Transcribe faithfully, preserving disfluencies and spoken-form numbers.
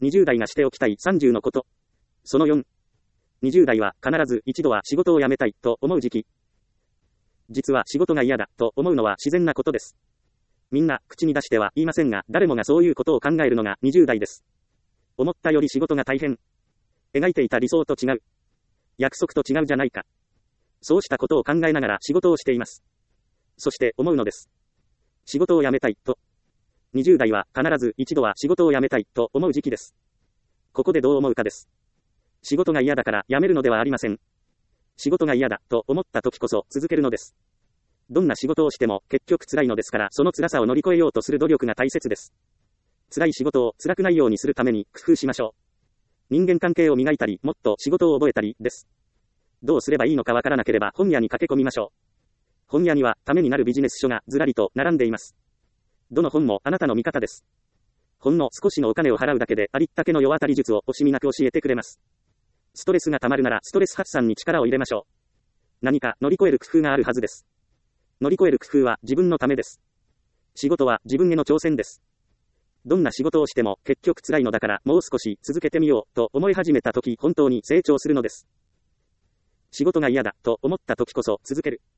にじゅう代がしておきたいさんじゅうのこと。そのよん。にじゅう代は必ず一度は仕事を辞めたいと思う時期。実は仕事が嫌だと思うのは自然なことです。みんな口に出しては言いませんが、誰もがそういうことを考えるのがにじゅう代です。思ったより仕事が大変。描いていた理想と違う。約束と違うじゃないか。そうしたことを考えながら仕事をしています。そして思うのです。仕事を辞めたいと。にじゅう代は必ず一度は仕事を辞めたいと思う時期です。ここでどう思うかです。仕事が嫌だから辞めるのではありません。仕事が嫌だと思った時こそ続けるのです。どんな仕事をしても結局辛いのですから、その辛さを乗り越えようとする努力が大切です。辛い仕事を辛くないようにするために工夫しましょう。人間関係を磨いたり、もっと仕事を覚えたりです。どうすればいいのかわからなければ本屋に駆け込みましょう。本屋にはためになるビジネス書がずらりと並んでいます。どの本もあなたの味方です。ほんの少しのお金を払うだけでありったけの世渡り術を惜しみなく教えてくれます。ストレスが溜まるならストレス発散に力を入れましょう。何か乗り越える工夫があるはずです。乗り越える工夫は自分のためです。仕事は自分への挑戦です。どんな仕事をしても結局辛いのだからもう少し続けてみようと思い始めたとき、本当に成長するのです。仕事が嫌だと思ったときこそ続ける。